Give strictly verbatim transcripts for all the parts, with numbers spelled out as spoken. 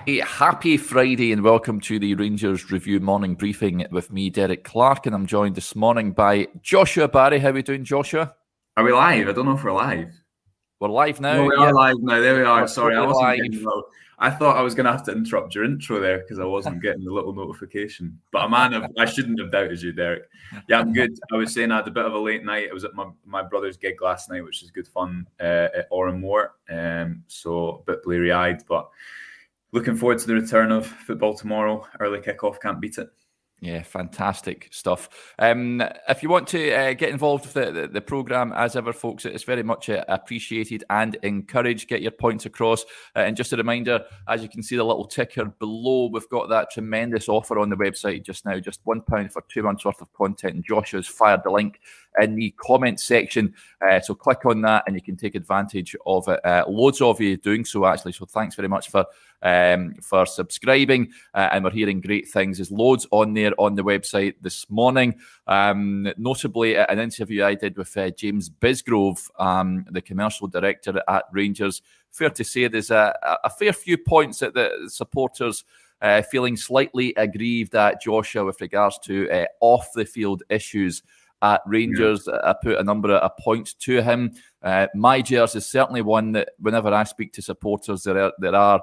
Happy Friday and welcome to the Rangers Review Morning Briefing with me, Derek Clark, and I'm joined this morning by Joshua Barry. How are we doing, Joshua? Are we live? I don't know if we're live. We're live now. No, we yeah. are live now. There we are. We're Sorry, I totally wasn't live. getting the little, I thought I was going to have to interrupt your intro there because I wasn't getting the little notification. But a man of, I shouldn't have doubted you, Derek. Yeah, I'm good. I was saying I had a bit of a late night. I was at my, my brother's gig last night, which is good fun uh, at Oranmore. Um, so a bit bleary-eyed, but looking forward to the return of football tomorrow. Early kickoff, can't beat it. Yeah, fantastic stuff. Um, if you want to uh, get involved with the, the, the programme, as ever, folks, it's very much uh, appreciated and encouraged. Get your points across. Uh, and just a reminder, as you can see the little ticker below, we've got that tremendous offer on the website just now, just one pound for two months worth of content. And Joshua's fired the link in the comment section. Uh, so click on that and you can take advantage of it. Uh, loads of you doing so, actually. So thanks very much for um, for subscribing. Uh, and we're hearing great things. There's loads on there on the website this morning. Um, notably, an interview I did with uh, James Bisgrove, um, the commercial director at Rangers. Fair to say there's a, a fair few points that the supporters uh, feeling slightly aggrieved at Joshua with regards to uh, off-the-field issues at Rangers. Yeah. I put a number of points to him. Uh, my jersey is certainly one that whenever I speak to supporters, there are, there are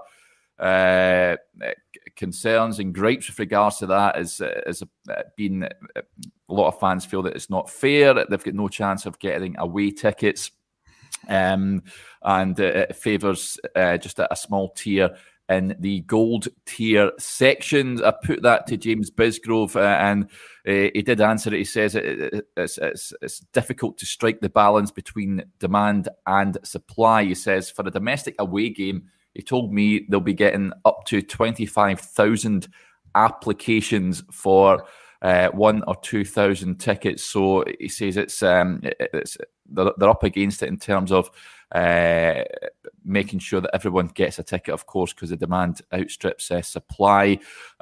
uh, concerns and gripes with regards to that. As, as been a lot of fans feel that it's not fair. They've got no chance of getting away tickets. Um, and uh, it favours uh, just a, a small tier in the gold tier section. I put that to James Bisgrove, uh, and uh, he did answer it. He says it, it, it's, it's, it's difficult to strike the balance between demand and supply. He says for a domestic away game, he told me they'll be getting up to twenty-five thousand applications for uh, one or two thousand tickets. So he says it's, um, it's they're, they're up against it in terms of uh, making sure that everyone gets a ticket, of course, because the demand outstrips uh, supply.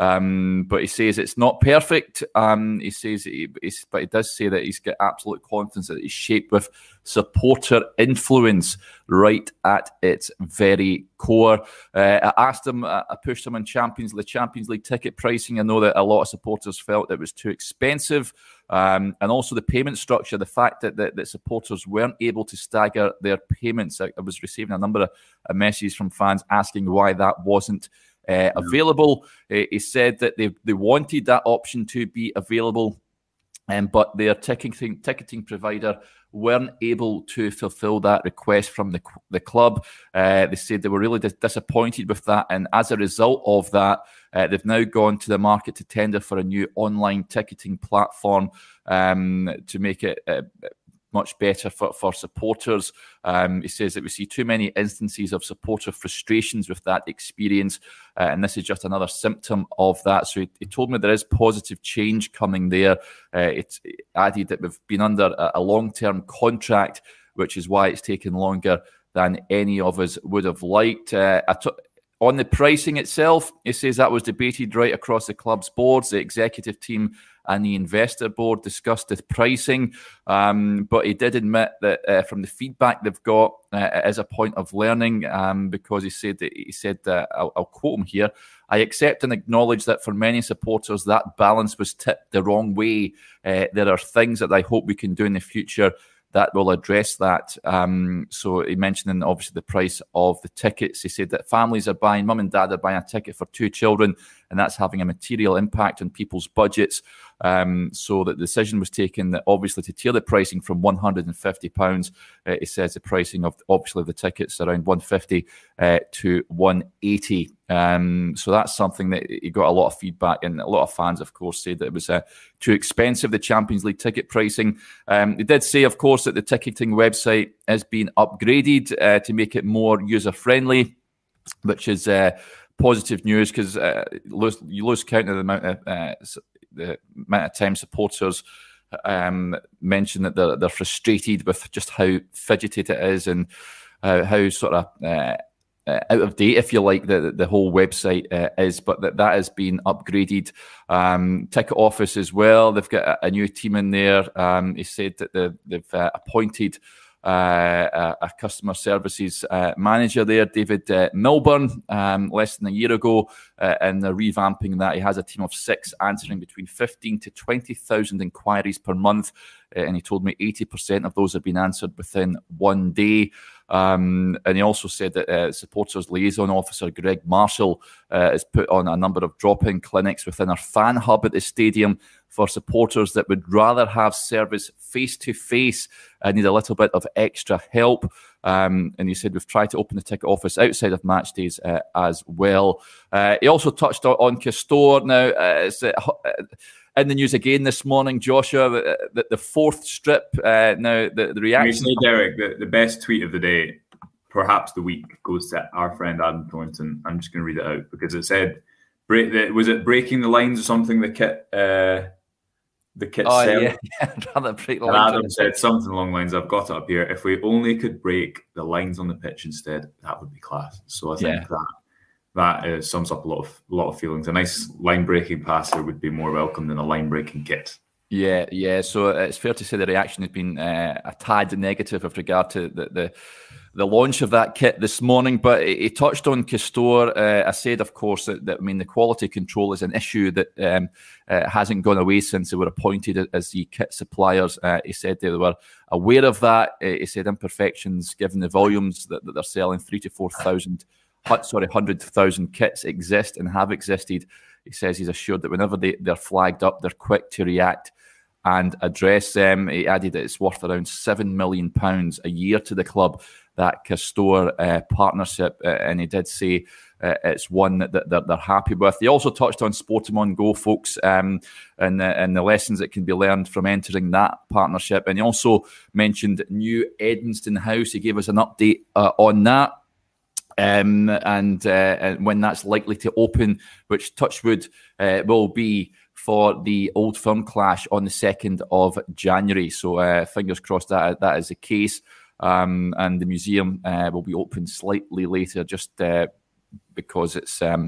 Um, but he says it's not perfect. Um, he says, he, he's, but he does say that he's got absolute confidence that he's shaped with supporter influence right at its very core. Uh, I asked him, I pushed him on Champions the Champions League ticket pricing. I know that a lot of supporters felt it was too expensive. Um, and also the payment structure, the fact that, that, that supporters weren't able to stagger their payments. I, I was receiving a number of uh, messages from fans asking why that wasn't uh, available. Uh, he said that they, they wanted that option to be available, um, but their ticketing, ticketing provider weren't able to fulfill that request from the, the club. Uh, they said they were really dis- disappointed with that, and as a result of that, Uh, they've now gone to the market to tender for a new online ticketing platform um, to make it uh, much better for, for supporters. Um, he says that we see too many instances of supporter frustrations with that experience, uh, and this is just another symptom of that. So he, he told me there is positive change coming there. Uh, it's added that we've been under a, a long-term contract, which is why it's taken longer than any of us would have liked. Uh, I took On the pricing itself, he says that was debated right across the club's boards. The executive team and the investor board discussed the pricing, um, but he did admit that uh, from the feedback they've got, uh, it is a point of learning, um, because he said that he said uh, I'll, I'll quote him here: "I accept and acknowledge that for many supporters that balance was tipped the wrong way. Uh, there are things that I hope we can do in the future that will address that." Um, so he mentioned obviously the price of the tickets. He said that families are buying, mum and dad are buying a ticket for two children, and that's having a material impact on people's budgets. Um, so that the decision was taken that obviously to tier the pricing from one hundred fifty pounds. Uh, he says the pricing of obviously the tickets around one hundred fifty uh, to one hundred eighty. Um, so that's something that he got a lot of feedback, and a lot of fans, of course, said that it was uh, too expensive, the Champions League ticket pricing. Um, they did say, of course, that the ticketing website has been upgraded uh, to make it more user-friendly, which is uh, positive news, because uh, you lose count of the amount of, uh, the amount of time supporters um, mention that they're, they're frustrated with just how fidgety it is, and uh, how sort of uh, Uh, out of date, if you like, the the whole website uh, is, but that that has been upgraded. Um, ticket office as well. They've got a, a new team in there. Um, he said that the, they've uh, appointed uh, a, a customer services uh, manager there, David uh, Milburn, um, less than a year ago, uh, and they're revamping that. He has a team of six answering between fifteen to twenty thousand inquiries per month, uh, and he told me eighty percent of those have been answered within one day. Um, and he also said that uh, supporters liaison officer Greg Marshall uh, has put on a number of drop-in clinics within our fan hub at the stadium for supporters that would rather have service face-to-face and need a little bit of extra help. Um, and he said we've tried to open the ticket office outside of match days uh, as well. Uh, he also touched on, on Castore. Now, uh, it's uh, in the news again this morning, Joshua, the, the fourth strip. Uh, now, the, the reaction... You say, Derek, the, the best tweet of the day, perhaps the week, goes to our friend Adam Thornton. I'm just going to read it out because it said, break the, was it breaking the lines or something, the kit... Uh, The kit oh, sell. yeah, yeah. rather break the and lines. Adam said something along the lines, I've got it up here. If we only could break the lines on the pitch instead, that would be class. So I think yeah. that that uh, sums up a lot of a lot of feelings. A nice line breaking passer would be more welcome than a line breaking kit. Yeah, yeah. So it's fair to say the reaction has been uh, a tad negative with regard to the, the the launch of that kit this morning. But he touched on Castore. Uh, I said, of course, that, that I mean the quality control is an issue that um, uh, hasn't gone away since they were appointed as the kit suppliers. Uh, he said they were aware of that. Uh, he said imperfections, given the volumes that, that they're selling, three to four thousand, sorry, hundred thousand kits exist and have existed. He says he's assured that whenever they, they're flagged up, they're quick to react and address them. He added that it's worth around seven million pounds a year to the club, that Castore uh, partnership, uh, and he did say uh, it's one that, that, that they're happy with. He also touched on Sportimon Go, folks, um, and, uh, and the lessons that can be learned from entering that partnership. And he also mentioned New Edmonston House. He gave us an update uh, on that. Um, and, uh, and when that's likely to open, which Touchwood uh, will be for the Old Firm clash on the second of January. So uh, fingers crossed that that is the case. Um, and the museum uh, will be open slightly later, just uh, because it's. Um,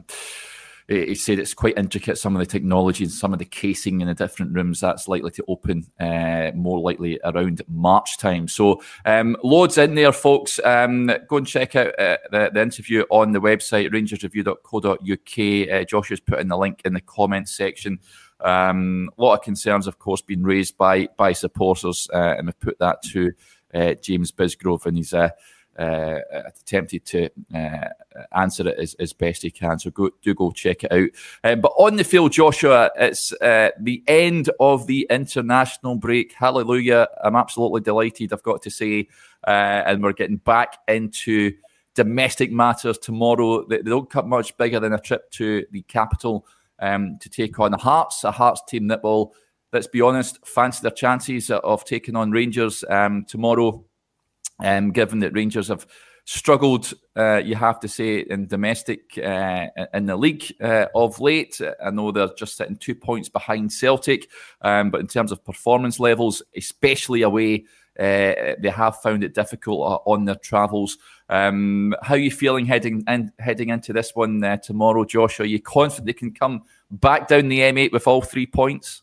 he said it's quite intricate, some of the technology and some of the casing in the different rooms. That's likely to open uh, more likely around March time. So um, loads in there, folks. Um, go and check out uh, the, the interview on the website, rangers review dot co dot U K. Uh, Josh has put in the link in the comments section. Um, a lot of concerns, of course, being raised by by supporters, uh, and we've put that to uh, James Bisgrove, and he's uh, uh, attempted to uh, answer it as, as best he can. So go, do go check it out. Um, but on the field, Joshua, it's uh, the end of the international break. Hallelujah. I'm absolutely delighted, I've got to say. Uh, and we're getting back into domestic matters tomorrow. They, they don't cut much bigger than a trip to the capital um, to take on the Hearts, a Hearts team that will, let's be honest, fancy their chances of taking on Rangers um, tomorrow. Um, given that Rangers have struggled, uh, you have to say, in domestic uh, in the league uh, of late. I know they're just sitting two points behind Celtic, um, but in terms of performance levels, especially away, uh, they have found it difficult on their travels. Um, how are you feeling heading in, heading into this one uh, tomorrow, Josh? Are you confident they can come back down the M eight with all three points?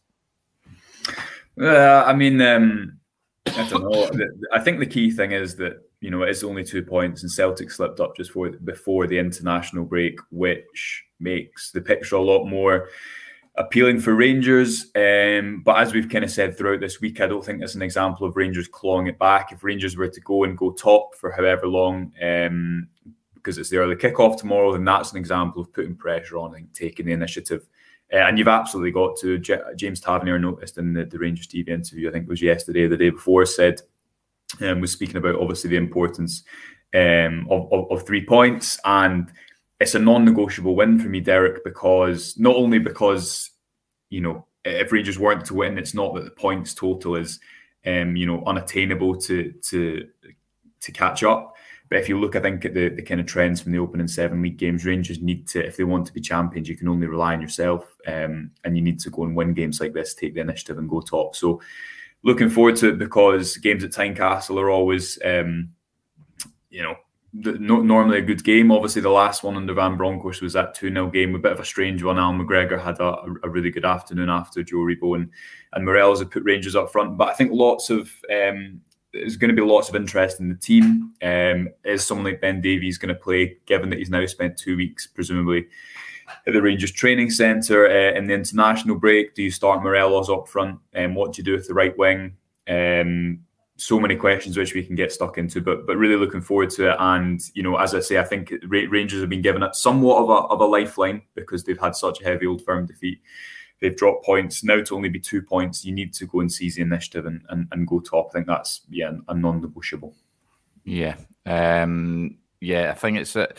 Uh, I mean... Um... I don't know. I think the key thing is that, you know, it is only two points and Celtic slipped up just before, before the international break, which makes the picture a lot more appealing for Rangers. Um, but as we've kind of said throughout this week, I don't think it's an example of Rangers clawing it back. If Rangers were to go and go top for however long, um, because it's the early kickoff tomorrow, then that's an example of putting pressure on and taking the initiative. Uh, and you've absolutely got to. J- James Tavernier noticed in the, the Rangers T V interview, I think it was yesterday or the day before, said, um, was speaking about obviously the importance um, of, of, of three points. And it's a non-negotiable win for me, Derek, because not only because, you know, if Rangers weren't to win, it's not that the points total is, um, you know, unattainable to to to catch up. But if you look, I think, at the, the kind of trends from the opening seven league games, Rangers need to, if they want to be champions, you can only rely on yourself. Um, and you need to go and win games like this, take the initiative and go top. So looking forward to it, because games at Tynecastle are always, um, you know, the, no, normally a good game. Obviously, the last one under Van Bronckhorst was that two nil game, a bit of a strange one. Alan McGregor had a, a really good afternoon after Joe Rebo and, and Morels had put Rangers up front. But I think lots of... Um, there's going to be lots of interest in the team. Um, is someone like Ben Davies going to play, given that he's now spent two weeks, presumably, at the Rangers training centre uh, in the international break? Do you start Morelos up front? And um, what do you do with the right wing? Um, so many questions which we can get stuck into, but but really looking forward to it. And, you know, as I say, I think Rangers have been given it somewhat of a, of a lifeline because they've had such a heavy Old Firm defeat. They've dropped points. Now to only be two points, you need to go and seize the initiative and, and, and go top. I think that's, yeah, a non-negotiable. Yeah. Um, yeah, I think it's... Uh,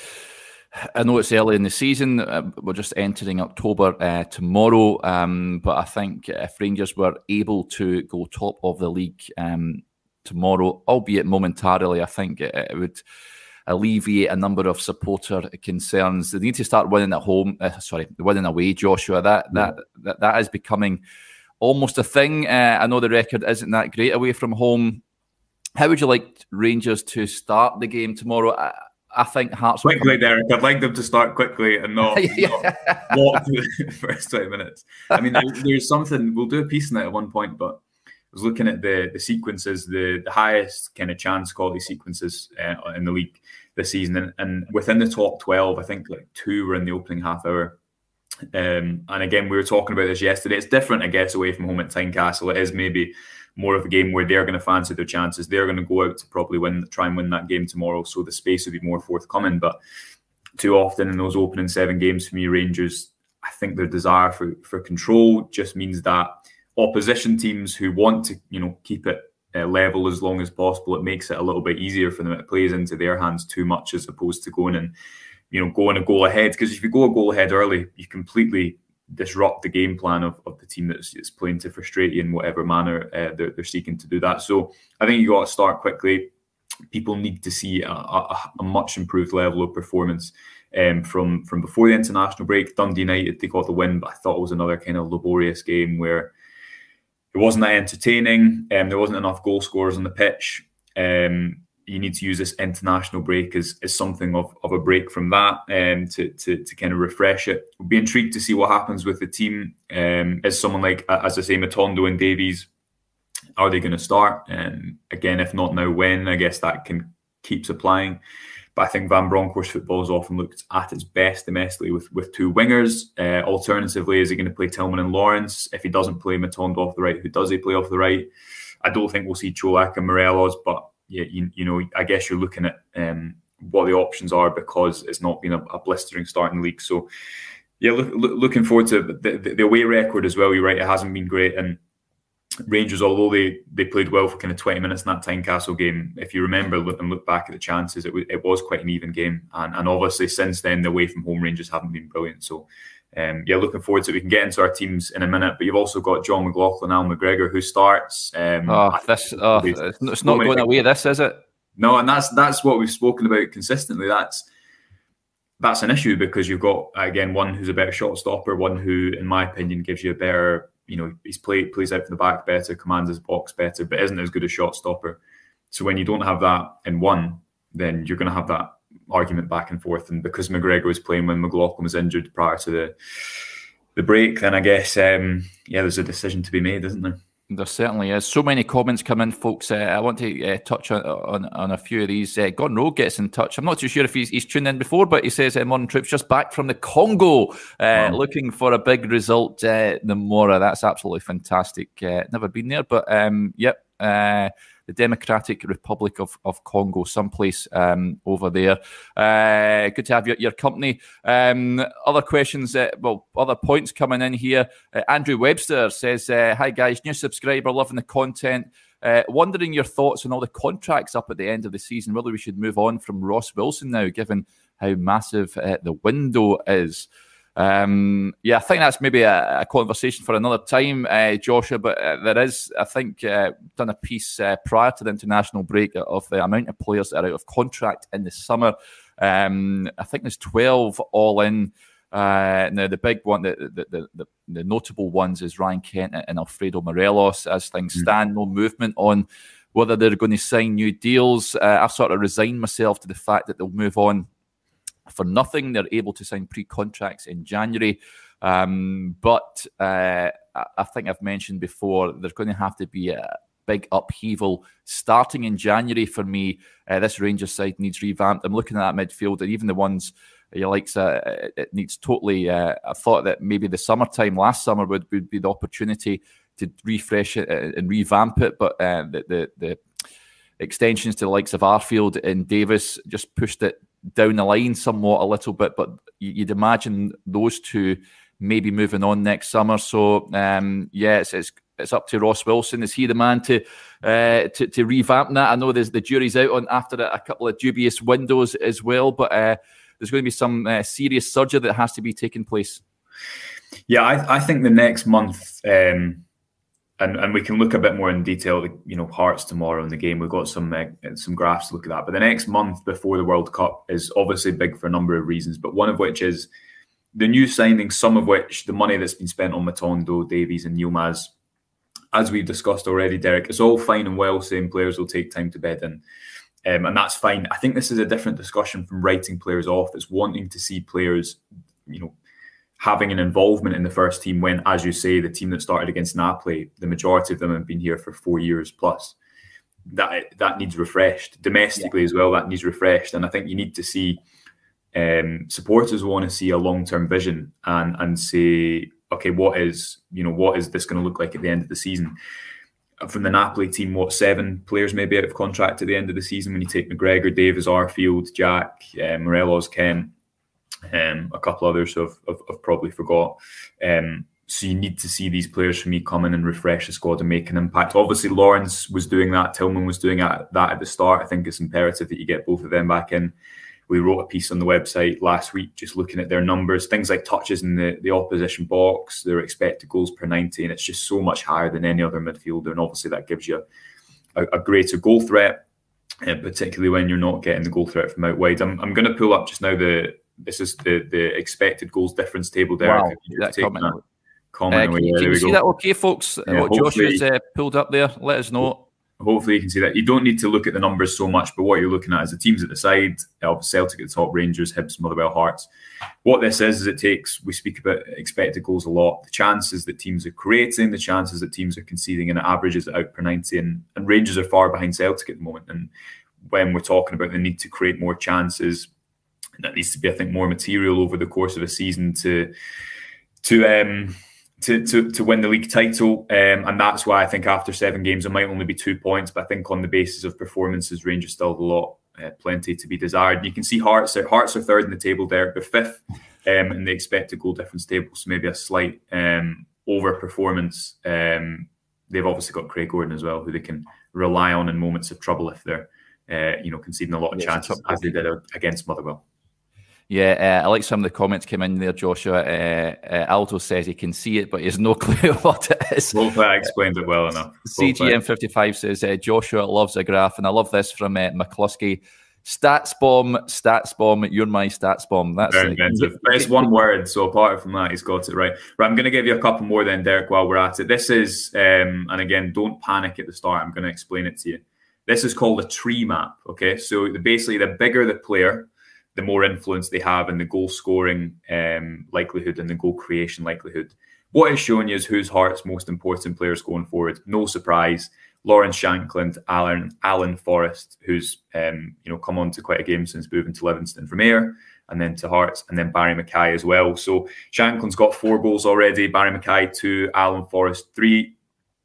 I know it's early in the season. Uh, we're just entering October uh, tomorrow. Um, but I think if Rangers were able to go top of the league um, tomorrow, albeit momentarily, I think it, it would alleviate a number of supporter concerns. They need to start winning at home. Uh, sorry, winning away, Joshua. That yeah. that, that that is becoming almost a thing. Uh, I know the record isn't that great away from home. How would you like Rangers to start the game tomorrow? I, I think Hearts quickly, Derek. I'd like them to start quickly and not, yeah. not walk through the first twenty minutes. I mean, there, there's something. We'll do a piece on it at one point, but I was looking at the the sequences, the, the highest kind of chance quality sequences uh, in the league this season, and, and within the top twelve, I think like two were in the opening half hour. Um, and again, we were talking about this yesterday. It's different, I guess, away from home at Tynecastle. It is maybe more of a game where they're going to fancy their chances. They're going to go out to probably win, try and win that game tomorrow. So the space will be more forthcoming. But too often in those opening seven games for me, Rangers, I think their desire for, for control just means that opposition teams who want to, you know, keep it uh, level as long as possible, it makes it a little bit easier for them. It plays into their hands too much as opposed to going and, you know, going a goal ahead. Because if you go a goal ahead early, you completely disrupt the game plan of, of the team that's, that's playing to frustrate you in whatever manner uh, they're, they're seeking to do that. So I think you got to start quickly. People need to see a, a, a much improved level of performance um, from, from before the international break. Dundee United, they got the win, but I thought it was another kind of laborious game where it wasn't that entertaining. Um, there wasn't enough goal scorers on the pitch. Um, you need to use this international break as, as something of, of a break from that um, to, to to kind of refresh it. We'll be intrigued to see what happens with the team. Um, as someone like, as I say, Matondo and Davies, are they going to start? Um, again, if not now, when? I guess that can keeps applying. But I think Van Bronckhorst football has often looked at its best domestically with, with two wingers. Uh, alternatively, is he going to play Tillman and Lawrence? If he doesn't play Matondo off the right, who does he play off the right? I don't think we'll see Čolak and Morelos, but yeah, you, you know, I guess you're looking at um, what the options are because it's not been a, a blistering start in the league. So, yeah, look, look, looking forward to the, the, the away record as well. You're right, it hasn't been great. And Rangers, although they, they played well for kind of twenty minutes in that Tynecastle game, if you remember look, and look back at the chances, it was, it was quite an even game. And, and obviously, since then, the away from home Rangers haven't been brilliant. So, Um, yeah, looking forward to it. We can get into our teams in a minute, but you've also got John McLaughlin, Al McGregor, who starts. Um, oh, this, oh, it's, it's not going away. This is it? No, and that's that's what we've spoken about consistently. That's that's an issue because you've got again one who's a better shot stopper, one who, in my opinion, gives you a better. You know, he's play plays out from the back better, commands his box better, but isn't as good a shot stopper. So when you don't have that in one, then you're going to have that argument back and forth. And because McGregor was playing when McLaughlin was injured prior to the the break, then I guess um, yeah, there's a decision to be made, isn't there? There certainly is. So many comments come in, folks. Uh, I want to uh, touch on, on on a few of these. Uh, Gordon Rowe gets in touch. I'm not too sure if he's, he's tuned in before, but he says, uh, Morning Troops, just back from the Congo, uh, wow. looking for a big result. Uh, Namora, that's absolutely fantastic. Uh, never been there, but um, yep. Uh, the Democratic Republic of, of Congo, someplace um, over there. Uh, good to have your, your company. Um, other questions, uh, well, other points coming in here. Uh, Andrew Webster says, uh, hi guys, new subscriber, loving the content. Uh, wondering your thoughts on all the contracts up at the end of the season, whether we should move on from Ross Wilson now, given how massive uh, the window is. Um, yeah, I think that's maybe a, a conversation for another time, uh, Joshua, but uh, there is, I think, uh, done a piece uh, prior to the international break of the amount of players that are out of contract in the summer. Um, I think there's twelve all in. Uh, now, the big one, the, the, the, the, the notable ones is Ryan Kent and Alfredo Morelos. As things stand, mm-hmm. no movement on whether they're going to sign new deals. Uh, I've sort of resigned myself to the fact that they'll move on for nothing. They're able to sign pre-contracts in January. Um, but uh, I think I've mentioned before, there's going to have to be a, big upheaval starting in January for me. Uh, this Rangers side needs revamped. I'm looking at that midfield, and even the ones you like, uh, it needs totally. Uh, I thought that maybe the summertime last summer would, would be the opportunity to refresh it and revamp it, but uh, the, the the extensions to the likes of Arfield and Davis just pushed it down the line somewhat a little bit. But you'd imagine those two maybe moving on next summer. So um, yeah, it's, it's it's up to Ross Wilson. Is he the man to uh, to, to revamp that? I know there's the jury's out on after a, a couple of dubious windows as well, but uh, there's going to be some uh, serious surgery that has to be taking place. Yeah, I, I think the next month. Um... And and we can look a bit more in detail, you know, Hearts tomorrow in the game. We've got some uh, some graphs to look at that. But the next month before the World Cup is obviously big for a number of reasons, but one of which is the new signings, some of which the money that's been spent on Matondo, Davies and Yilmaz, as we've discussed already, Derek, it's all fine and well saying players will take time to bed in. Um, and that's fine. I think this is a different discussion from writing players off. It's wanting to see players, you know, having an involvement in the first team when, as you say, the team that started against Napoli, the majority of them have been here for four years plus. That that needs refreshed. Domestically yeah. as well, that needs refreshed. And I think you need to see um, supporters want to see a long-term vision and and say, okay, what is, you know, what is this going to look like at the end of the season? From the Napoli team, what, seven players maybe out of contract at the end of the season when you take McGregor, Davis, Arfield, Jack, uh, Morelos, Kent, Um, a couple others I've, I've, I've probably forgot. Um, so you need to see these players for me come in and refresh the squad and make an impact. Obviously, Lawrence was doing that. Tillman was doing that at the start. I think it's imperative that you get both of them back in. We wrote a piece on the website last week just looking at their numbers, things like touches in the, the opposition box, their expected goals per ninety, and it's just so much higher than any other midfielder. And obviously that gives you a, a greater goal threat, uh, particularly when you're not getting the goal threat from out wide. I'm, I'm going to pull up just now the This is the, the expected goals difference table there. Wow, that comment. That comment uh, can you, can you see go. that okay, folks? Yeah, what Joshua's uh, pulled up there, let us know. Hopefully you can see that. You don't need to look at the numbers so much, but what you're looking at is the teams at the side, Celtic at the top, Rangers, Hibs, Motherwell, Hearts. What this is, is it takes, we speak about expected goals a lot, the chances that teams are creating, the chances that teams are conceding, and it averages it out per ninety, and, and Rangers are far behind Celtic at the moment. And when we're talking about the need to create more chances, that needs to be, I think, more material over the course of a season to to um to to, to win the league title. Um, and that's why I think after seven games, it might only be two points. But I think on the basis of performances, Rangers still have a lot, uh, plenty to be desired. And you can see Hearts are, Hearts are third in the table there. They're fifth um, in the expected goal difference table. So maybe a slight um, over-performance. Um, they've obviously got Craig Gordon as well, who they can rely on in moments of trouble if they're uh, you know, conceding a lot of yeah, chances, as they did against Motherwell. Yeah, uh, I like some of the comments came in there, Joshua. Uh, uh, Aldo says he can see it, but he has no clue what it is. Hopefully I explained it well enough. C G M fifty-five says, uh, Joshua loves a graph, and I love this from uh, McCluskey. Stats bomb, stats bomb, you're my stats bomb. That's very inventive. Uh, it's one word, so apart from that, he's got it right. Right, I'm going to give you a couple more then, Derek, while we're at it. This is, um, and again, don't panic at the start. I'm going to explain it to you. This is called a tree map, okay? So the, basically, the bigger the player, the more influence they have in the goal scoring um, likelihood and the goal creation likelihood. What it's showing you is who's Hearts' most important players going forward. No surprise, Lawrence Shankland, Alan Alan Forrest, who's um, you know come on to quite a game since moving to Livingston from Ayr, and then to Hearts, and then Barry Mackay as well. So Shankland's got four goals already, Barry Mackay two, Alan Forrest three.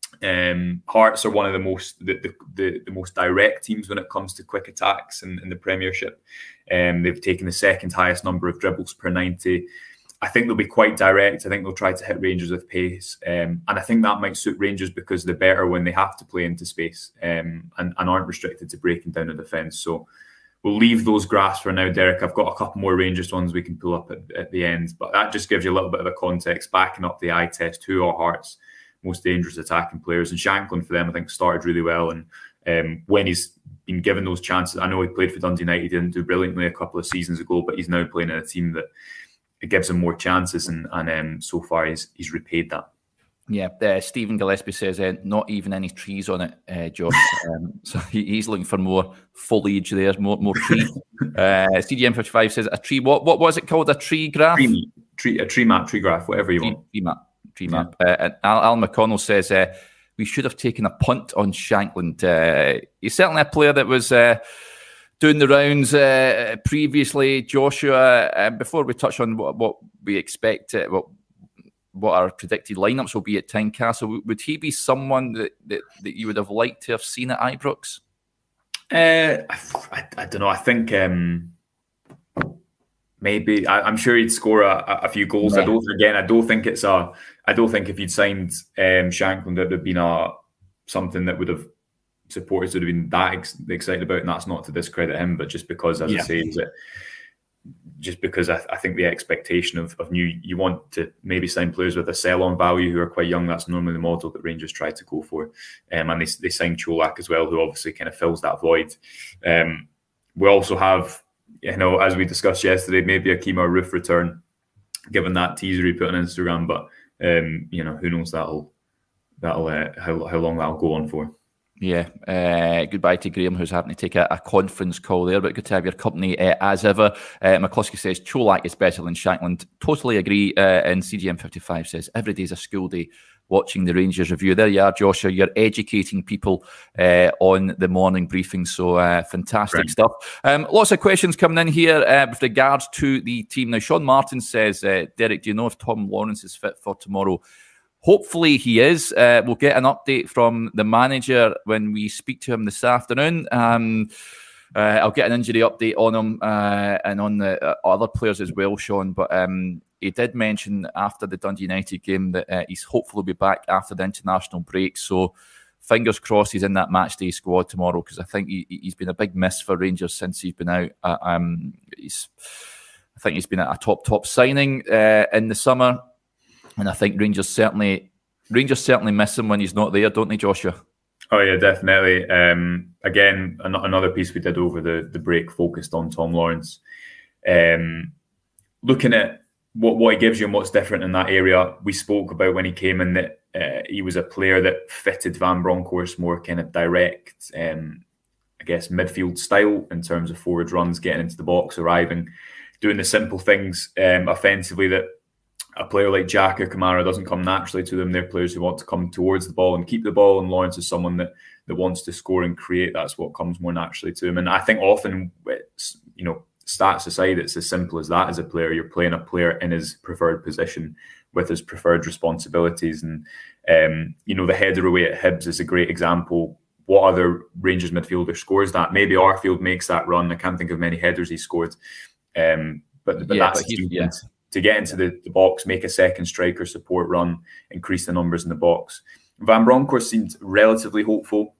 Um, Hearts are one of the most the, the, the, the most direct teams when it comes to quick attacks in, in the Premiership. Um, they've taken the second highest number of dribbles per ninety. I think they'll be quite direct. I think they'll try to hit Rangers with pace. Um, and I think that might suit Rangers because they're better when they have to play into space um, and, and aren't restricted to breaking down a defence. So we'll leave those graphs for now, Derek. I've got a couple more Rangers ones we can pull up at, at the end. But that just gives you a little bit of a context, backing up the eye test. Who are Hearts' most dangerous attacking players? And Shankland for them, I think, started really well. And um, when he's been given those chances, I know he played for Dundee United, he didn't do brilliantly a couple of seasons ago, but he's now playing in a team that it gives him more chances, and, and um, so far he's, he's repaid that. Yeah, uh, Stephen Gillespie says uh, not even any trees on it, uh, Josh. um, so he, he's looking for more foliage there, more more tree. uh, C G M fifty-five says a tree. What what was it called? A tree graph? Tree, tree, a tree map, tree graph, whatever you tree, want. Tree map, tree map. Yeah. Uh, and Al, Alan McConnell says uh, we should have taken a punt on Shankland. Uh, he's certainly a player that was uh, doing the rounds uh, previously. Joshua, uh, before we touch on what, what we expect, uh, what what our predicted lineups will be at Tynecastle, would he be someone that, that, that you would have liked to have seen at Ibrox? Uh, I, I don't know. I think um, maybe I, I'm sure he'd score a, a few goals. Yeah. I don't again. I don't think it's a. I don't think if you'd signed um, Shankland, that would have been a something that would have supporters would have been that ex- excited about. And that's not to discredit him, but just because, as yeah. I say, is it just because I, I think the expectation of, of new, you want to maybe sign players with a sell-on value who are quite young. That's normally the model that Rangers try to go for. Um, and they, they signed Čolak as well, who obviously kind of fills that void. Um, we also have, you know, as we discussed yesterday, maybe a Kemar Roofe return, given that teaser he put on Instagram. But, um, you know, who knows that'll, that'll uh, how, how long that'll go on for. Yeah, uh, goodbye to Graham, who's having to take a, a conference call there, but good to have your company uh, as ever. Uh, McCluskey says, Čolak is better than Shankland. Totally agree. Uh, and C G M fifty-five says, every day's a school day watching the Rangers review. There you are, Joshua. You're educating people uh, on the morning briefing. So uh, fantastic right. stuff. Um, lots of questions coming in here uh, with regards to the team. Now, Sean Martin says, uh, Derek, do you know if Tom Lawrence is fit for tomorrow? Hopefully he is. Uh, we'll get an update from the manager when we speak to him this afternoon. Um, uh, I'll get an injury update on him uh, and on the uh, other players as well, Sean. But um, he did mention after the Dundee United game that uh, he's hopefully be back after the international break. So fingers crossed he's in that matchday squad tomorrow, because I think he, he's been a big miss for Rangers since he's been out. Uh, um, he's, I think he's been a top, top signing uh, in the summer. And I think Rangers certainly Rangers certainly miss him when he's not there, don't they, Joshua? Oh, yeah, definitely. Um, again, an- another piece we did over the, the break focused on Tom Lawrence. Um, looking at what, what he gives you and what's different in that area, we spoke about when he came in that uh, he was a player that fitted Van Bronckhorst's more kind of direct, um, I guess, midfield style in terms of forward runs, getting into the box, arriving, doing the simple things um, offensively that a player like Jack or Kamara doesn't come naturally to them. They're players who want to come towards the ball and keep the ball, and Lawrence is someone that, that wants to score and create. That's what comes more naturally to him. And I think often, it's, you know, stats aside, it's as simple as that as a player. You're playing a player in his preferred position with his preferred responsibilities. And, um, you know, the header away at Hibs is a great example. What other Rangers midfielder scores that? Maybe Arfield makes that run. I can't think of many headers he scored. Um, but, but yeah, that's... But he's, yeah. to get into the, the box, make a second striker support run, increase the numbers in the box. Van Bronckhorst seemed relatively hopeful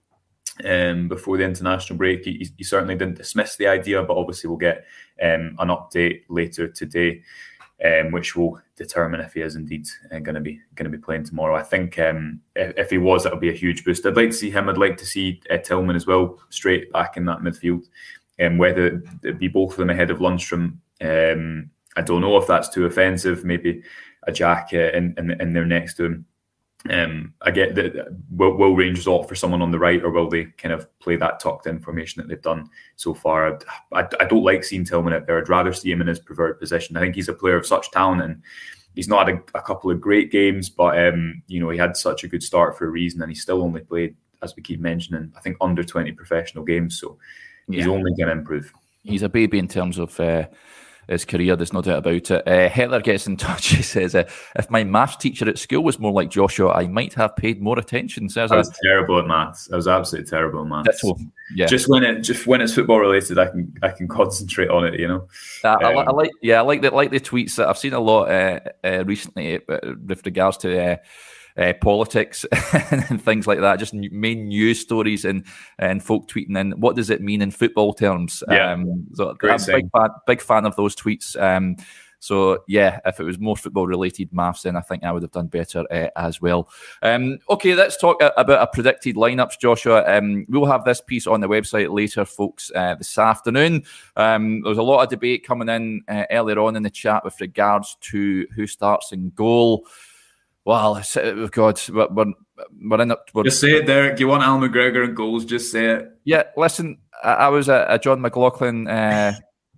um, before the international break. He, he certainly didn't dismiss the idea, but obviously we'll get um, an update later today, um, which will determine if he is indeed uh, going to be going to be playing tomorrow. I think um, if, if he was, that would be a huge boost. I'd like to see him. I'd like to see uh, Tillman as well, straight back in that midfield, and um, whether it be both of them ahead of Lundstram. Um, I don't know if that's too offensive. Maybe a Jack uh, in, in in there next to him. Um, I get that. Will, will Rangers opt for someone on the right, or will they kind of play that tucked in formation that they've done so far? I, I, I don't like seeing Tillman out there. I'd rather see him in his preferred position. I think he's a player of such talent, and he's not had a, a couple of great games, but um, you know, he had such a good start for a reason, and he still only played, as we keep mentioning, I think under twenty professional games. So he's yeah. only going to improve. He's a baby in terms of. Uh... his career, there's no doubt about it. Uh, Heather gets in touch. He says, uh, if my maths teacher at school was more like Joshua, I might have paid more attention. Says I was a, terrible at maths. I was absolutely terrible at maths. Yeah. Just when it, just when it's football related, I can I can concentrate on it. You know. Uh, um, I, I like, yeah, I like the like the tweets that I've seen a lot uh, uh, recently uh, with regards to. Uh, Uh, politics and things like that, just main news stories and and folk tweeting in what does it mean in football terms. Yeah, um, so I'm a big fan, big fan of those tweets. Um, so yeah, if it was more football related maths, then I think I would have done better uh, as well. Um, okay, let's talk a, about our predicted lineups, Joshua. Um, we'll have this piece on the website later, folks, uh, this afternoon. Um, there's a lot of debate coming in uh, earlier on in the chat with regards to who starts in goal. Well, God, we're, we're, we're in it. We're, just say it, Derek. You want Al McGregor in goals, just say it. Yeah, listen, I, I was a, a John McLaughlin. Uh,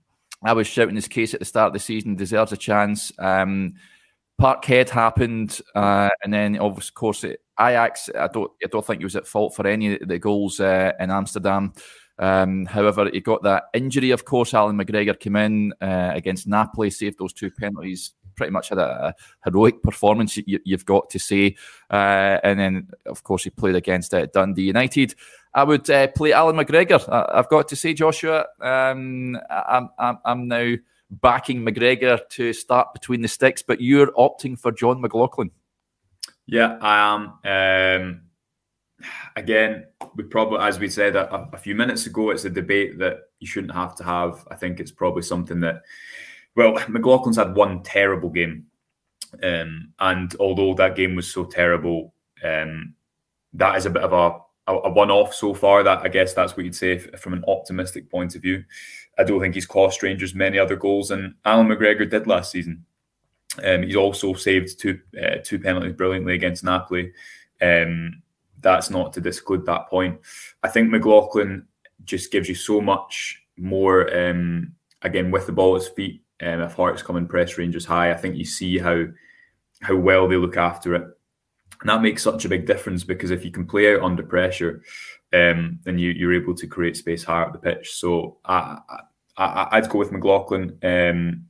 I was shouting his case at the start of the season, deserves a chance. Um, Parkhead happened, uh, and then, of course, it Ajax, I don't, I don't think he was at fault for any of the goals uh, in Amsterdam. Um, however, he got that injury, of course. Alan McGregor came in uh, against Napoli, saved those two penalties, pretty much had a, a heroic performance, you, you've got to say. Uh, and then, of course, he played against uh, Dundee United. I would uh, play Alan McGregor. I, I've got to say, Joshua, um, I'm, I'm, I'm now backing McGregor to start between the sticks, but you're opting for John McLaughlin. Yeah, I am. Um, again, we probably, as we said a, a few minutes ago, it's a debate that you shouldn't have to have. I think it's probably something that, well, McLaughlin's had one terrible game. Um, and although that game was so terrible, um, that is a bit of a, a, a one-off so far. That I guess that's what you'd say from an optimistic point of view. I don't think he's cost Rangers many other goals than Alan McGregor did last season. Um, he's also saved two uh, two penalties brilliantly against Napoli. Um, that's not to disclude that point. I think McLaughlin just gives you so much more, um, again, with the ball at his feet. Um, if Hearts come and press Rangers high, I think you see how how well they look after it. And that makes such a big difference, because if you can play out under pressure, um, then you, you're able to create space higher up the pitch. So I, I, I'd go with McLaughlin. Um,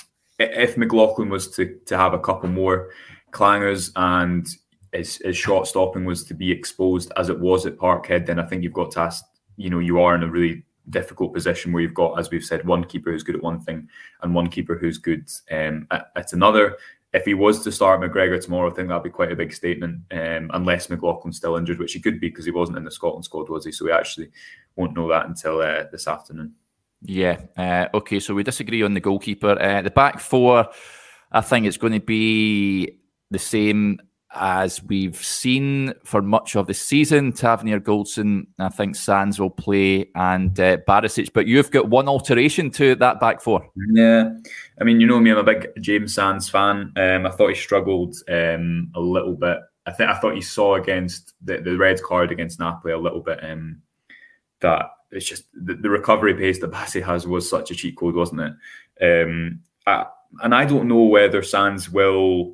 if McLaughlin was to, to have a couple more clangers and his, his shot stopping was to be exposed as it was at Parkhead, then I think you've got to ask, you know, you are in a really difficult position where you've got, as we've said, one keeper who's good at one thing and one keeper who's good um, at, at another. If he was to start McGregor tomorrow, I think that'd be quite a big statement, um, unless McLaughlin's still injured, which he could be because he wasn't in the Scotland squad, was he? So we actually won't know that until uh, this afternoon. Yeah. Uh, okay, so we disagree on the goalkeeper. Uh, the back four, I think it's going to be the same as we've seen for much of the season. Tavernier, Goldson, I think Sands will play, and uh, Barisic. But you've got one alteration to that back four. Yeah. I mean, you know me, I'm a big James Sands fan. Um, I thought he struggled um, a little bit. I think I thought he saw against the, the red card against Napoli a little bit. Um, that it's just the, the recovery pace that Bassey has was such a cheat code, wasn't it? Um, I, and I don't know whether Sands will.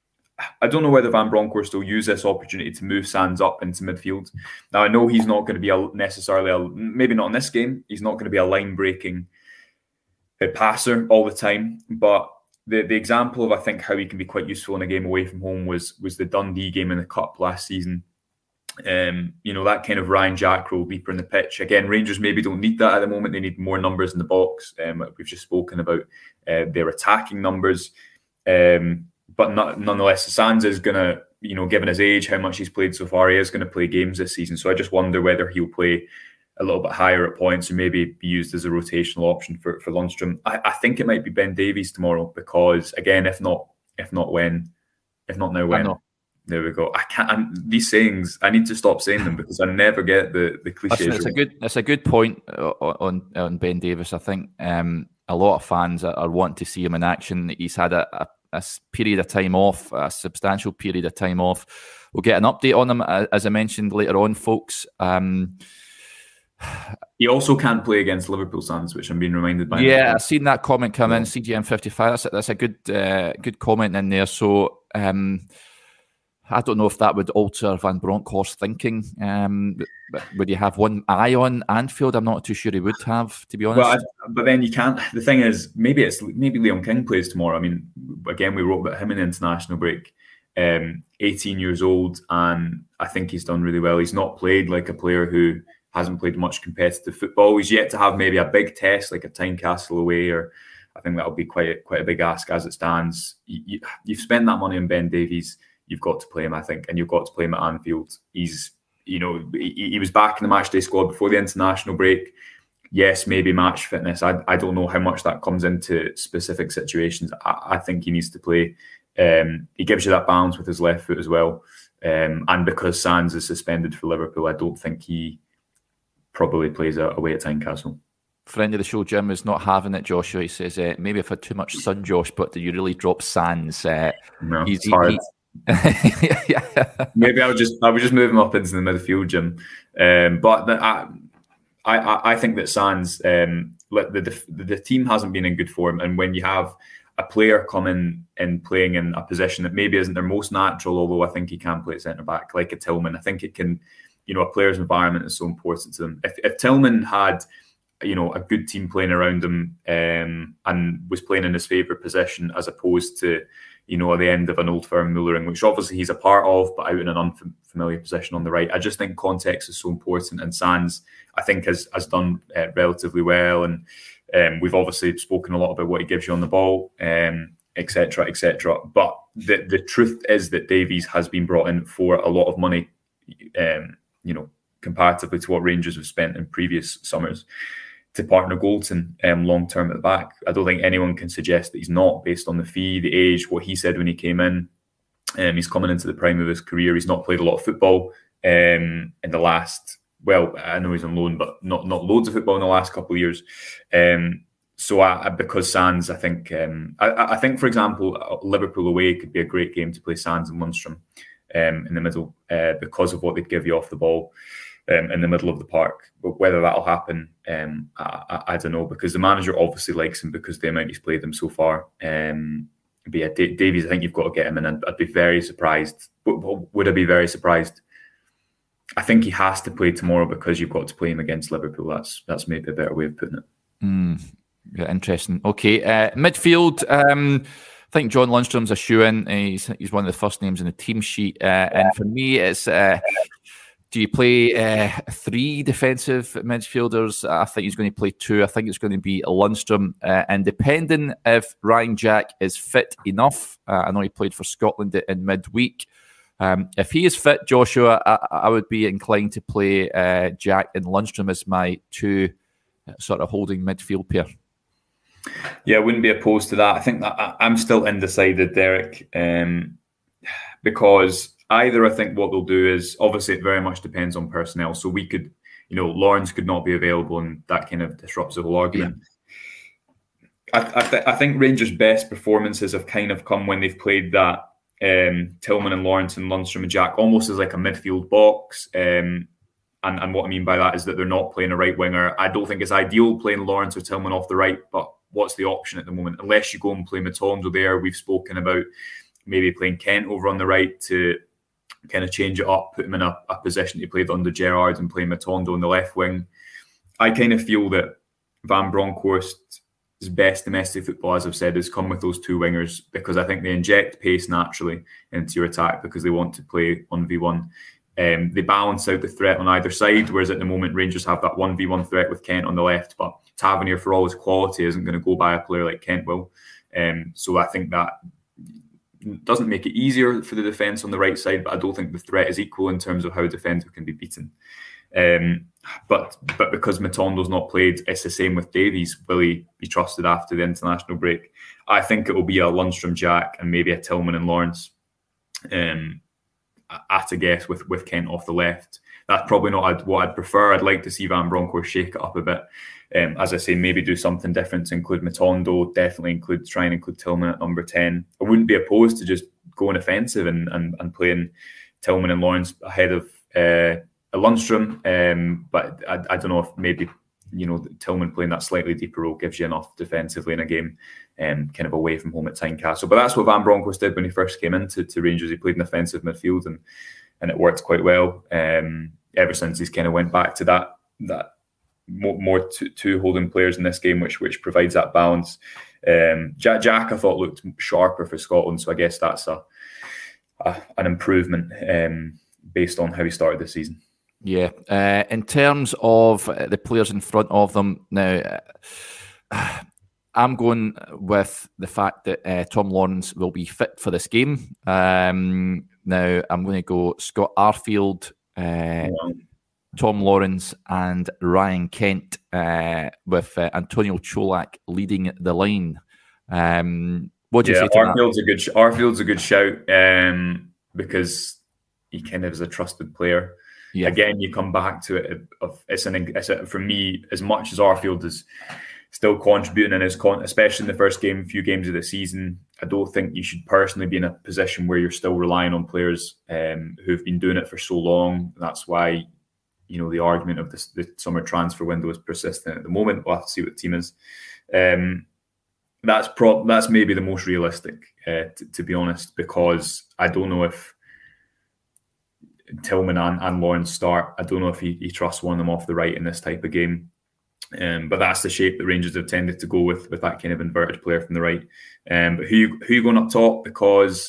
I don't know whether Van Bronckhorst will use this opportunity to move Sands up into midfield. Now, I know he's not going to be a, necessarily, a, maybe not in this game, he's not going to be a line-breaking uh, passer all the time, but the, the example of, I think, how he can be quite useful in a game away from home was, was the Dundee game in the Cup last season. Um, you know, that kind of Ryan Jack role deeper in the pitch. Again, Rangers maybe don't need that at the moment. They need more numbers in the box. Um, we've just spoken about uh, their attacking numbers. Um But not, nonetheless, Sands is going to, you know, given his age, how much he's played so far, he is going to play games this season. So I just wonder whether he'll play a little bit higher at points or maybe be used as a rotational option for, for Lundstram. I, I think it might be Ben Davies tomorrow because, again, if not, if not when, if not now when. There we go. I can't. I'm, these sayings, I need to stop saying them because I never get the the cliches. It's a good. It's a good point on on Ben Davies. I think um, a lot of fans are, are wanting to see him in action. He's had a, a a period of time off, a substantial period of time off. We'll get an update on him, as I mentioned later on, folks. Um, he also can't play against Liverpool, Sands, which I'm being reminded by. Yeah, I've seen that comment come yeah. in, C G M fifty-five. That's a, that's a good uh, good comment in there. So um, I don't know if that would alter Van Bronckhorst's thinking. Um, would you have one eye on Anfield? I'm not too sure he would have, to be honest. Well, I, but then you can't. The thing is, maybe it's maybe Leon King plays tomorrow. I mean, again, we wrote about him in the international break. Um, eighteen years old, and I think he's done really well. He's not played like a player who hasn't played much competitive football. He's yet to have maybe a big test like a Tynecastle away, or I think that'll be quite a, quite a big ask as it stands. You, you, you've spent that money on Ben Davies. You've got to play him, I think, and you've got to play him at Anfield. He's, you know, he, he was back in the matchday squad before the international break. Yes, maybe match fitness. I, I don't know how much that comes into specific situations. I, I think he needs to play. Um, he gives you that balance with his left foot as well. Um, and because Sands is suspended for Liverpool, I don't think he probably plays away at Tynecastle. Friend of the show, Jim, is not having it, Joshua. He says, uh, maybe I've had too much sun, Josh, but do you really drop Sands? Uh, no, he's, it's hard. He, yeah. Maybe I would just I would just move him up into the midfield, Jim. Um, but the, I, I I think that Sands, um, the, the the team hasn't been in good form, and when you have a player coming and playing in a position that maybe isn't their most natural, although I think he can play at centre back, like a Tillman. I think it can, you know, a player's environment is so important to them. If, if Tillman had, you know, a good team playing around him um, and was playing in his favourite position as opposed to, you know, at the end of an old firm Mullering, which obviously he's a part of, but out in an unfamiliar position on the right. I just think context is so important, and Sands, I think, has has done uh, relatively well, and um, we've obviously spoken a lot about what he gives you on the ball, um, et cetera, et cetera. But the the truth is that Davies has been brought in for a lot of money, um, you know, comparatively to what Rangers have spent in previous summers, to partner Goldson um, long term at the back. I don't think anyone can suggest that he's not, based on the fee, the age, what he said when he came in. Um, he's coming into the prime of his career. He's not played a lot of football um, in the last, well, I know he's on loan, but not not loads of football in the last couple of years. Um, so I, because Sands, I think, um, I, I think, for example, Liverpool away could be a great game to play Sands and Lundstram um, in the middle uh, because of what they'd give you off the ball. Um, in the middle of the park, but whether that'll happen, um, I, I, I don't know, because the manager obviously likes him because the amount he's played them so far. Um, but yeah, D- Davies, I think you've got to get him in, and I'd be very surprised. Would, would I be very surprised? I think he has to play tomorrow because you've got to play him against Liverpool. That's that's maybe a better way of putting it. Mm, yeah, interesting. Okay, uh, midfield. Um, I think John Lundstram's a shoe-in. He's he's one of the first names in the team sheet, uh, and for me, it's. Uh, Do you play uh, three defensive midfielders? I think he's going to play two. I think it's going to be Lundstram. Uh, and depending if Ryan Jack is fit enough, uh, I know he played for Scotland in midweek. Um, if he is fit, Joshua, I, I would be inclined to play uh, Jack and Lundstram as my two sort of holding midfield pair. Yeah, I wouldn't be opposed to that. I think that I, I'm still undecided, Derek, um, because... Either I think what they'll do is, obviously it very much depends on personnel. So we could, you know, Lawrence could not be available, and that kind of disrupts the whole argument. Yeah. I, I, th- I think Rangers' best performances have kind of come when they've played that um, Tillman and Lawrence and Lundstram and Jack almost as like a midfield box. Um, and, and what I mean by that is that they're not playing a right winger. I don't think it's ideal playing Lawrence or Tillman off the right, but what's the option at the moment? Unless you go and play Matondo there, we've spoken about maybe playing Kent over on the right to kind of change it up, put him in a, a position he played under Gerrard and play Matondo on the left wing. I kind of feel that Van Bronckhorst's best domestic football, as I've said, has come with those two wingers, because I think they inject pace naturally into your attack because they want to play one v one. Um, they balance out the threat on either side, whereas at the moment Rangers have that one v one threat with Kent on the left, but Tavernier, for all his quality, isn't going to go by a player like Kent will. Um, so I think that doesn't make it easier for the defence on the right side, but I don't think the threat is equal in terms of how a defender can be beaten. Um, but but because Matondo's not played, it's the same with Davies. Will he be trusted after the international break? I think it will be a Lundstram, Jack, and maybe a Tillman and Lawrence um, at a guess, with, with Kent off the left. That's probably not what I'd prefer. I'd like to see Van Bronckhorst shake it up a bit. Um, as I say, maybe do something different to include Matondo, definitely include try and include Tillman at number ten. I wouldn't be opposed to just going offensive and and, and playing Tillman and Lawrence ahead of uh, Lundstram. Um, but I, I don't know if maybe, you know, Tillman playing that slightly deeper role gives you enough defensively in a game, um, kind of away from home at Tynecastle. But that's what Van Bronckhorst did when he first came into to Rangers. He played in offensive midfield and and it worked quite well. Um, ever since he's kind of went back to that that. More, more two, two holding players in this game, which which provides that balance. Um, Jack, Jack, I thought looked sharper for Scotland, so I guess that's a, a an improvement um, based on how he started the season. Yeah, uh, in terms of the players in front of them now, uh, I'm going with the fact that uh, Tom Lawrence will be fit for this game. Um, now I'm going to go Scott Arfield. Uh, yeah. Tom Lawrence and Ryan Kent, uh, with uh, Antonio Cholak leading the line. Um, what do you yeah, say to Arfield's that? A good, Arfield's a good shout um, because he kind of is a trusted player. Yeah. Again, you come back to it. Of, it's an it's a, for me, as much as Arfield is still contributing in his con, especially in the first game, few games of the season, I don't think you should personally be in a position where you're still relying on players um, who've been doing it for so long. That's why, you know, the argument of this, the summer transfer window is persistent at the moment. We'll have to see what the team is. Um, that's pro- that's maybe the most realistic, uh, t- to be honest, because I don't know if Tillman and, and Lawrence start. I don't know if he, he trusts one of them off the right in this type of game. Um, but that's the shape that Rangers have tended to go with, with that kind of inverted player from the right. Um, but who who you going up top? Because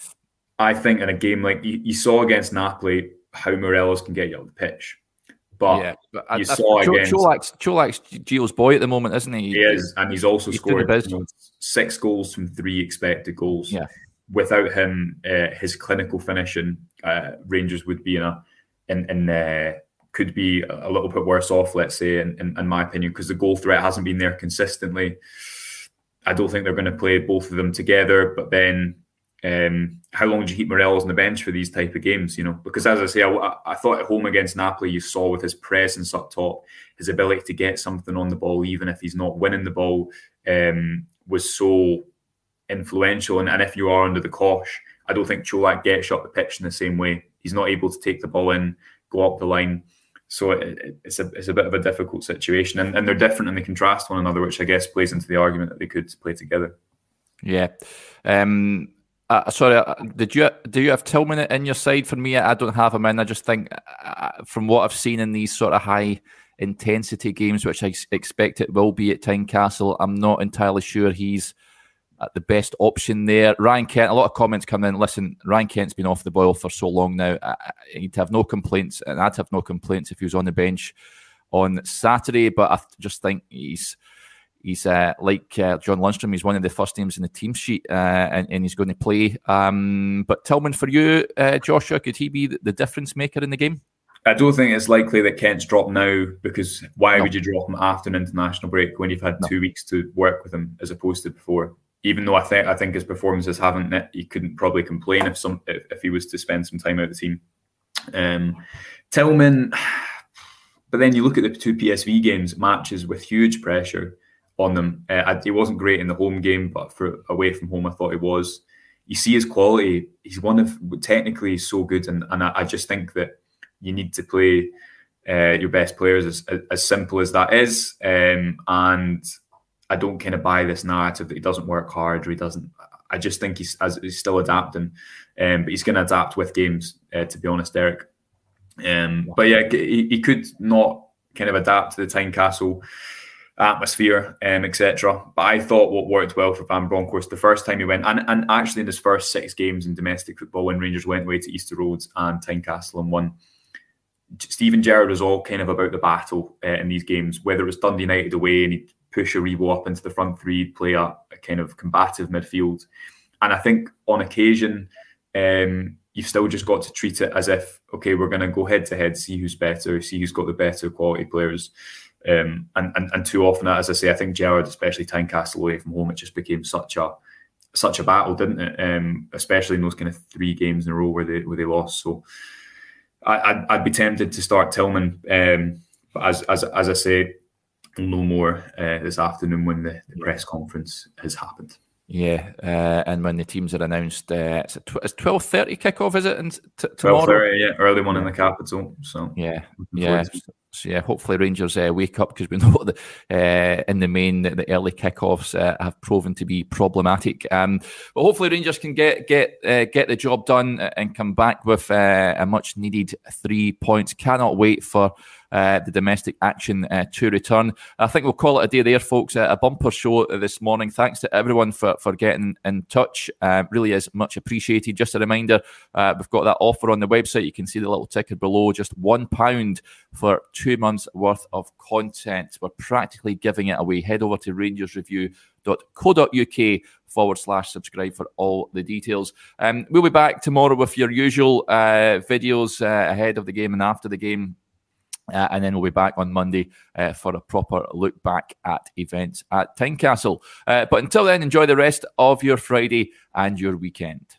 I think in a game like you, you saw against Napoli how Morelos can get you up the pitch. But, yeah, but I, you I, saw I, against Cholak's, Cholak's Gio's boy at the moment, isn't he? He is, and he's also he's scored you know, six goals from three expected goals. Yeah. Without him, uh, his clinical finishing, uh, Rangers would be in a in in uh, could be a little bit worse off, let's say, in, in, in my opinion, because the goal threat hasn't been there consistently. I don't think they're going to play both of them together. But then, um, how long do you keep Morelos on the bench for these type of games? You know, because as I say, I, I thought at home against Napoli, you saw with his presence up top, his ability to get something on the ball, even if he's not winning the ball, um, was so influential. And, and if you are under the cosh, I don't think Cholak gets up the pitch in the same way. He's not able to take the ball in, go up the line. So it, it's a it's a bit of a difficult situation, and, and they're different and they contrast one another, which I guess plays into the argument that they could play together. Yeah. Um, uh, sorry, uh, did you do you have Tillman in your side? For me, I don't have him in. I just think uh, from what I've seen in these sort of high intensity games, which I expect it will be at Tynecastle, I'm not entirely sure he's the best option there. Ryan Kent, a lot of comments coming in. Listen, Ryan Kent's been off the boil for so long now. I, he'd have no complaints, and I'd have no complaints if he was on the bench on Saturday. But I just think he's he's uh, like uh, John Lundstrom. He's one of the first names in the team sheet, uh, and, and he's going to play. Um, but Tillman, for you, uh, Joshua, could he be the, the difference maker in the game? I don't think it's likely that Kent's dropped now, because why no. would you drop him after an international break when you've had no. two weeks to work with him as opposed to before? Even though I think I think his performances haven't, he couldn't probably complain if some if, if he was to spend some time out of the team. Um, Tillman, but then you look at the two P S V games, matches with huge pressure on them. Uh, he wasn't great in the home game, but for away from home, I thought he was. You see his quality; he's one of technically he's so good, and and I, I just think that you need to play uh, your best players as as simple as that is, um, and. I don't kind of buy this narrative that he doesn't work hard or he doesn't. I just think he's as he's still adapting, um, but he's going to adapt with games. Uh, to be honest, Derek. Um, but yeah, he, he could not kind of adapt to the Tynecastle atmosphere, um, et cetera. But I thought what worked well for Van Bronckhorst the first time he went, and, and actually in his first six games in domestic football, when Rangers went away to Easter Road and Tynecastle and won. Steven Gerrard was all kind of about the battle uh, in these games, whether it was Dundee United away and he push Aribo up into the front three, play a, a kind of combative midfield. And I think on occasion, um, you've still just got to treat it as if, okay, we're going to go head to head, see who's better, see who's got the better quality players. Um, and, and and too often, as I say, I think Gerrard, especially Tynecastle away from home, it just became such a such a battle, didn't it? Um, especially in those kind of three games in a row where they where they lost. So I, I'd, I'd be tempted to start Tillman, um, but as as as I say, no more uh, this afternoon when the, the press conference has happened. Yeah, uh, and when the teams are announced, uh, it's, tw- it's twelve thirty kickoff, is it? And t- tomorrow, twelve thirty, yeah, early one in the capital. So yeah, yeah. So yeah, hopefully Rangers uh, wake up, because we know that uh, in the main the, the early kickoffs uh, have proven to be problematic. Um, but hopefully Rangers can get get uh, get the job done and come back with uh, a much needed three points. Cannot wait for Uh, the domestic action uh, to return. I think we'll call it a day there, folks. Uh, a bumper show this morning. Thanks to everyone for, for getting in touch. Uh, really is much appreciated. Just a reminder, uh, we've got that offer on the website. You can see the little ticker below. Just one pound for two months worth of content. We're practically giving it away. Head over to rangersreview.co.uk forward slash subscribe for all the details. Um, we'll be back tomorrow with your usual uh, videos uh, ahead of the game and after the game. Uh, and then we'll be back on Monday uh, for a proper look back at events at Tynecastle. Uh, but until then, enjoy the rest of your Friday and your weekend.